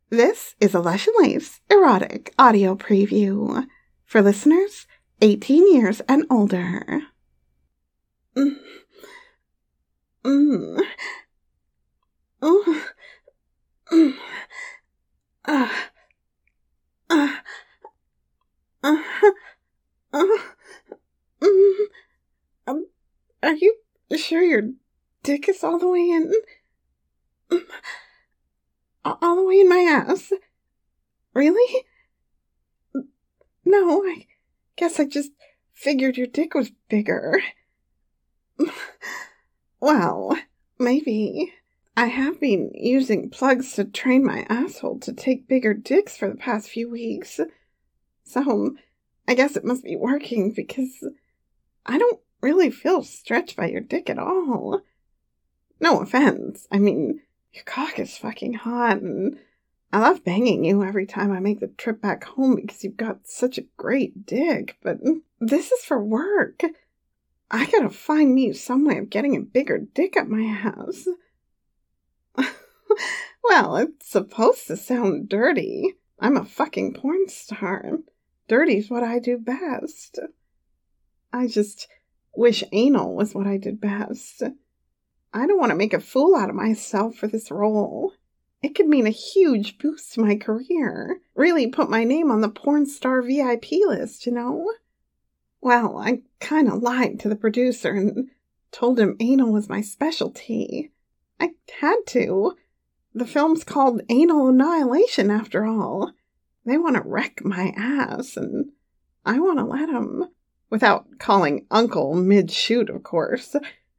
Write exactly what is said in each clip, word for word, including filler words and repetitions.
This is a Lush and Lace erotic audio preview for listeners eighteen years and older. Mm. Mm. Mm. Mm. Uh. Uh. Uh. Uh. Mm. Um, are you sure your dick is all the way in? Mm. All the way in my ass? Really? No, I guess I just figured your dick was bigger. Well, maybe. I have been using plugs to train my asshole to take bigger dicks for the past few weeks. So, I guess it must be working because I don't really feel stretched by your dick at all. No offense. I mean, your cock is fucking hot, and I love banging you every time I make the trip back home because you've got such a great dick, but this is for work. I gotta find me some way of getting a bigger dick up my ass. Well, it's supposed to sound dirty. I'm a fucking porn star. Dirty's what I do best. I just wish anal was what I did best. I don't want to make a fool out of myself for this role. It could mean a huge boost to my career. Really put my name on the porn star V I P list, you know? Well, I kind of lied to the producer and told him anal was my specialty. I had to. The film's called Anal Annihilation, after all. They want to wreck my ass, and I want to let them. Without calling Uncle mid-shoot, of course.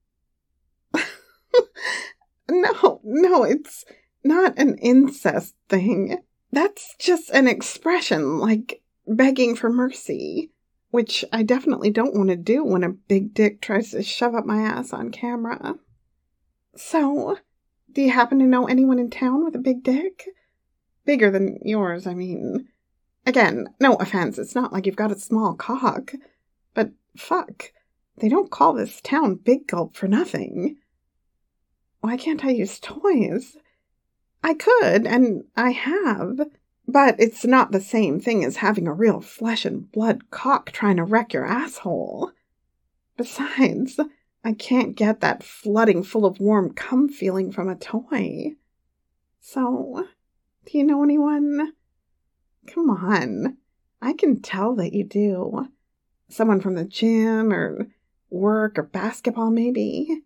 No, no, it's not an incest thing. That's just an expression, like begging for mercy, which I definitely don't want to do when a big dick tries to shove up my ass on camera. So, do you happen to know anyone in town with a big dick? Bigger than yours, I mean. Again, no offense, it's not like you've got a small cock. But fuck, they don't call this town Big Gulp for nothing. Why can't I use toys? I could, and I have, but it's not the same thing as having a real flesh and blood cock trying to wreck your asshole. Besides, I can't get that flooding full of warm cum feeling from a toy. So, do you know anyone? Come on, I can tell that you do. Someone from the gym, or work, or basketball, maybe.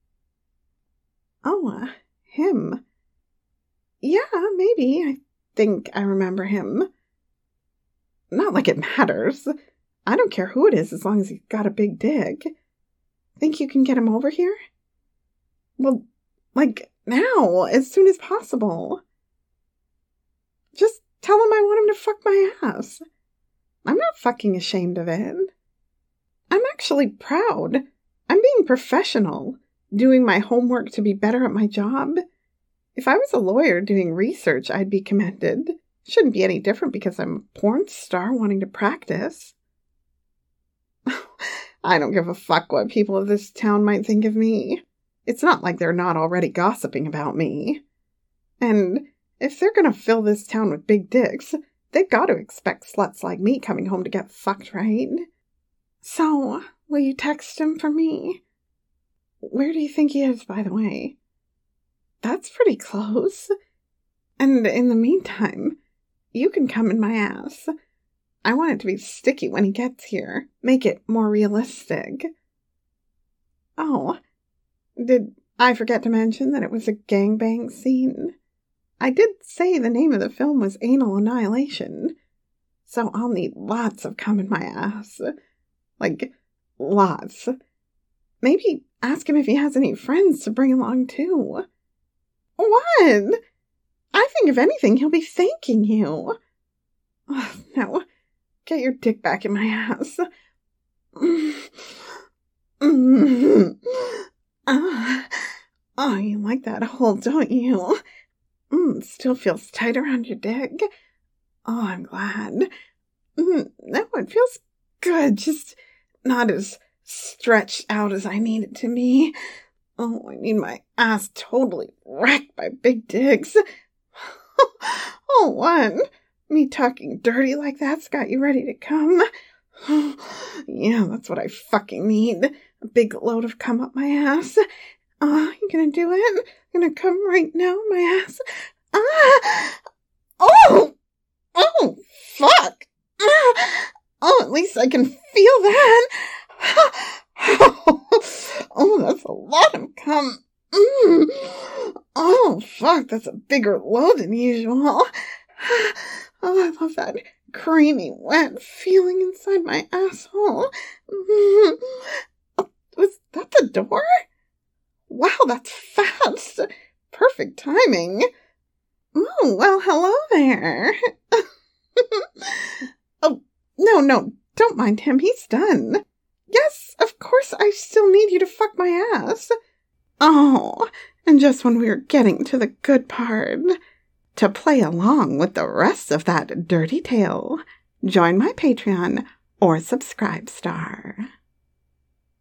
Oh, uh, him. Yeah, maybe. I think I remember him. Not like it matters. I don't care who it is as long as he's got a big dick. Think you can get him over here? Well, like, now, as soon as possible. Just tell him I want him to fuck my ass. I'm not fucking ashamed of it. I'm actually proud. I'm being professional. Doing my homework to be better at my job. If I was a lawyer doing research, I'd be commended. Shouldn't be any different because I'm a porn star wanting to practice. I don't give a fuck what people of this town might think of me. It's not like they're not already gossiping about me. And if they're gonna fill this town with big dicks, they've got to expect sluts like me coming home to get fucked, right? So, will you text him for me? Where do you think he is, by the way? That's pretty close. And in the meantime, you can come in my ass. I want it to be sticky when he gets here. Make it more realistic. Oh, did I forget to mention that it was a gangbang scene? I did say the name of the film was Anal Annihilation. So I'll need lots of cum in my ass. Like, lots. Maybe ask him if he has any friends to bring along, too. What? I think if anything, he'll be thanking you. Oh, no. Get your dick back in my ass. Oh, you like that hole, don't you? Mm, it still feels tight around your dick. Oh, I'm glad. Mm, no, it feels good, just not as stretched out as I need it to be. Oh, I need my ass totally wrecked by big dicks. Oh what? Me talking dirty like that's got you ready to come? Yeah, that's what I fucking need. A big load of cum up my ass. Ah, uh, you gonna do it? Gonna come right now, my ass? Ah! Oh! Oh, fuck! Oh, at least I can feel that. Oh, that's a lot of cum. Mm. Oh, fuck, that's a bigger load than usual. Oh, I love that creamy, wet feeling inside my asshole. Mm. Oh, was that the door? Wow, that's fast. Perfect timing. Oh, well, hello there. Oh, no, no, don't mind him. He's done. Yes, of course, I still need you to fuck my ass. Oh, and just when we were getting to the good part. To play along with the rest of that dirty tale, join my Patreon or Subscribe Star.